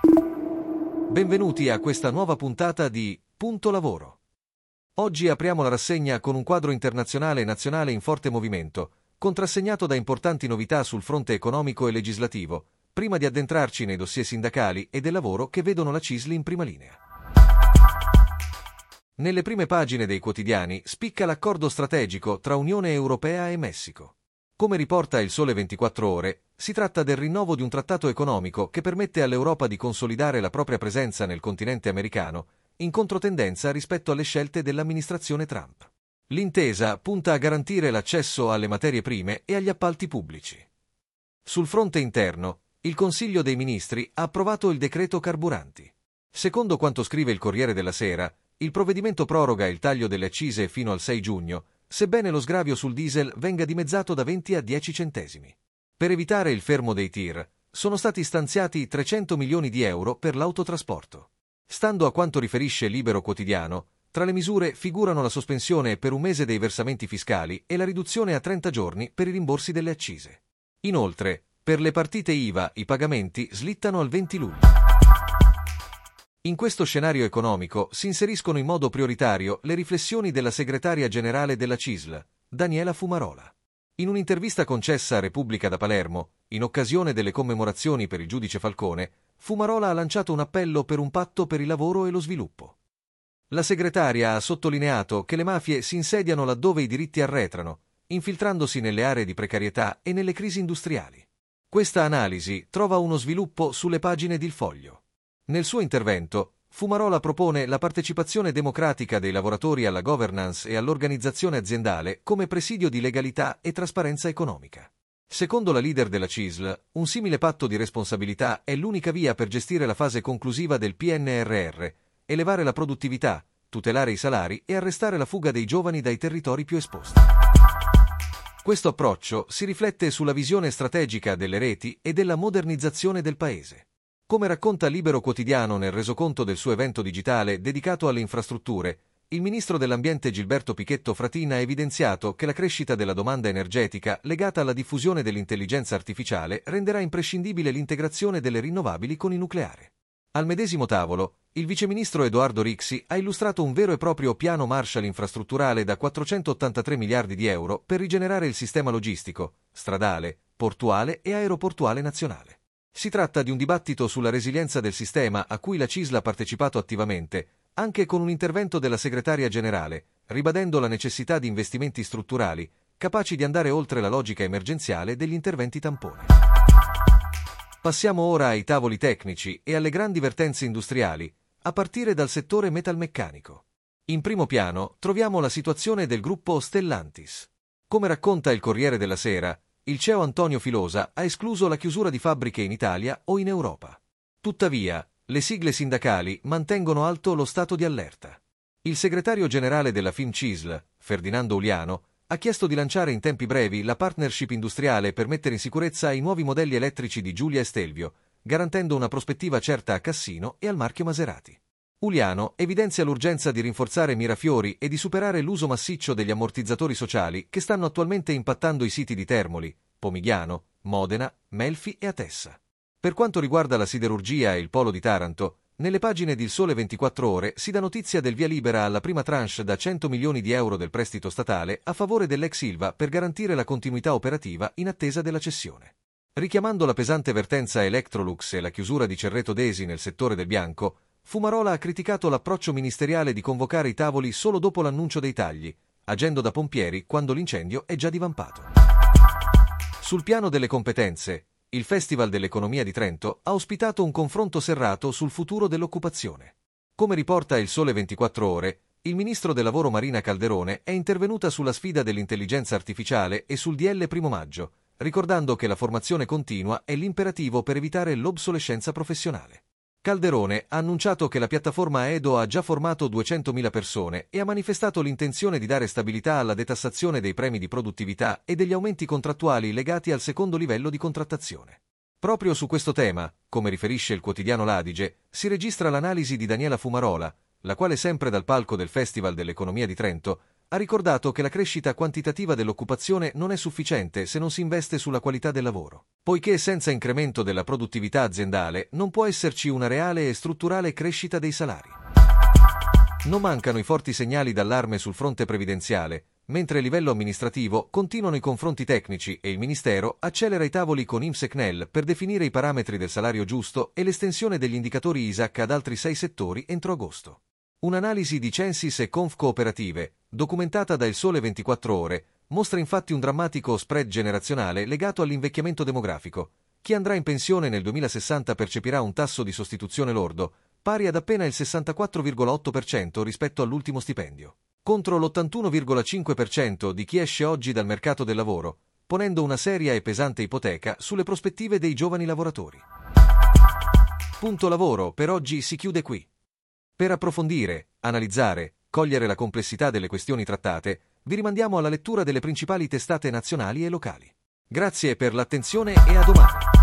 Benvenuti a questa nuova puntata di Punto Lavoro. Oggi apriamo la rassegna con un quadro internazionale e nazionale in forte movimento, contrassegnato da importanti novità sul fronte economico e legislativo, prima di addentrarci nei dossier sindacali e del lavoro che vedono la CISL in prima linea. Nelle prime pagine dei quotidiani spicca l'accordo strategico tra Unione Europea e Messico. Come riporta il Sole 24 Ore, si tratta del rinnovo di un trattato economico che permette all'Europa di consolidare la propria presenza nel continente americano, in controtendenza rispetto alle scelte dell'amministrazione Trump. L'intesa punta a garantire l'accesso alle materie prime e agli appalti pubblici. Sul fronte interno, il Consiglio dei Ministri ha approvato il decreto carburanti. Secondo quanto scrive il Corriere della Sera, il provvedimento proroga il taglio delle accise fino al 6 giugno, sebbene lo sgravio sul diesel venga dimezzato da 20 a 10 centesimi. Per evitare il fermo dei tir, sono stati stanziati 300 milioni di euro per l'autotrasporto. Stando a quanto riferisce Libero Quotidiano, tra le misure figurano la sospensione per un mese dei versamenti fiscali e la riduzione a 30 giorni per i rimborsi delle accise. Inoltre, per le partite IVA i pagamenti slittano al 20 luglio. In questo scenario economico si inseriscono in modo prioritario le riflessioni della segretaria generale della CISL, Daniela Fumarola. In un'intervista concessa a Repubblica da Palermo, in occasione delle commemorazioni per il giudice Falcone, Fumarola ha lanciato un appello per un patto per il lavoro e lo sviluppo. La segretaria ha sottolineato che le mafie si insediano laddove i diritti arretrano, infiltrandosi nelle aree di precarietà e nelle crisi industriali. Questa analisi trova uno sviluppo sulle pagine di Il Foglio. Nel suo intervento, Fumarola propone la partecipazione democratica dei lavoratori alla governance e all'organizzazione aziendale come presidio di legalità e trasparenza economica. Secondo la leader della CISL, un simile patto di responsabilità è l'unica via per gestire la fase conclusiva del PNRR, elevare la produttività, tutelare i salari e arrestare la fuga dei giovani dai territori più esposti. Questo approccio si riflette sulla visione strategica delle reti e della modernizzazione del Paese. Come racconta Libero Quotidiano nel resoconto del suo evento digitale dedicato alle infrastrutture, il ministro dell'Ambiente Gilberto Pichetto Fratin ha evidenziato che la crescita della domanda energetica legata alla diffusione dell'intelligenza artificiale renderà imprescindibile l'integrazione delle rinnovabili con il nucleare. Al medesimo tavolo, il viceministro Edoardo Rixi ha illustrato un vero e proprio piano Marshall infrastrutturale da 483 miliardi di euro per rigenerare il sistema logistico, stradale, portuale e aeroportuale nazionale. Si tratta di un dibattito sulla resilienza del sistema a cui la CISL ha partecipato attivamente, anche con un intervento della segretaria generale, ribadendo la necessità di investimenti strutturali, capaci di andare oltre la logica emergenziale degli interventi tampone. Passiamo ora ai tavoli tecnici e alle grandi vertenze industriali, a partire dal settore metalmeccanico. In primo piano troviamo la situazione del gruppo Stellantis. Come racconta il Corriere della Sera, il CEO Antonio Filosa ha escluso la chiusura di fabbriche in Italia o in Europa. Tuttavia, le sigle sindacali mantengono alto lo stato di allerta. Il segretario generale della FIMCISL, Ferdinando Uliano, ha chiesto di lanciare in tempi brevi la partnership industriale per mettere in sicurezza i nuovi modelli elettrici di Giulia e Stelvio, garantendo una prospettiva certa a Cassino e al marchio Maserati. Uliano evidenzia l'urgenza di rinforzare Mirafiori e di superare l'uso massiccio degli ammortizzatori sociali che stanno attualmente impattando i siti di Termoli, Pomigliano, Modena, Melfi e Atessa. Per quanto riguarda la siderurgia e il polo di Taranto, nelle pagine di Il Sole 24 Ore si dà notizia del via libera alla prima tranche da 100 milioni di euro del prestito statale a favore dell'ex Ilva per garantire la continuità operativa in attesa della cessione. Richiamando la pesante vertenza Electrolux e la chiusura di Cerreto Desi nel settore del bianco, Fumarola ha criticato l'approccio ministeriale di convocare i tavoli solo dopo l'annuncio dei tagli, agendo da pompieri quando l'incendio è già divampato. Sul piano delle competenze, il Festival dell'Economia di Trento ha ospitato un confronto serrato sul futuro dell'occupazione. Come riporta il Sole 24 Ore, il ministro del Lavoro Marina Calderone è intervenuta sulla sfida dell'intelligenza artificiale e sul DL Primo Maggio, ricordando che la formazione continua è l'imperativo per evitare l'obsolescenza professionale. Calderone ha annunciato che la piattaforma Edo ha già formato 200.000 persone e ha manifestato l'intenzione di dare stabilità alla detassazione dei premi di produttività e degli aumenti contrattuali legati al secondo livello di contrattazione. Proprio su questo tema, come riferisce il quotidiano L'Adige, si registra l'analisi di Daniela Fumarola, la quale sempre dal palco del Festival dell'Economia di Trento ha ricordato che la crescita quantitativa dell'occupazione non è sufficiente se non si investe sulla qualità del lavoro, poiché senza incremento della produttività aziendale non può esserci una reale e strutturale crescita dei salari. Non mancano i forti segnali d'allarme sul fronte previdenziale, mentre a livello amministrativo continuano i confronti tecnici e il Ministero accelera i tavoli con INPS e CNEL per definire i parametri del salario giusto e l'estensione degli indicatori ISAC ad altri 6 settori entro agosto. Un'analisi di Censis e Conf Cooperative, documentata da Il Sole 24 Ore, mostra infatti un drammatico spread generazionale legato all'invecchiamento demografico. Chi andrà in pensione nel 2060 percepirà un tasso di sostituzione lordo pari ad appena il 64,8% rispetto all'ultimo stipendio, contro l'81,5% di chi esce oggi dal mercato del lavoro, ponendo una seria e pesante ipoteca sulle prospettive dei giovani lavoratori. Punto lavoro per oggi si chiude qui. Per approfondire, analizzare, cogliere la complessità delle questioni trattate, vi rimandiamo alla lettura delle principali testate nazionali e locali. Grazie per l'attenzione e a domani.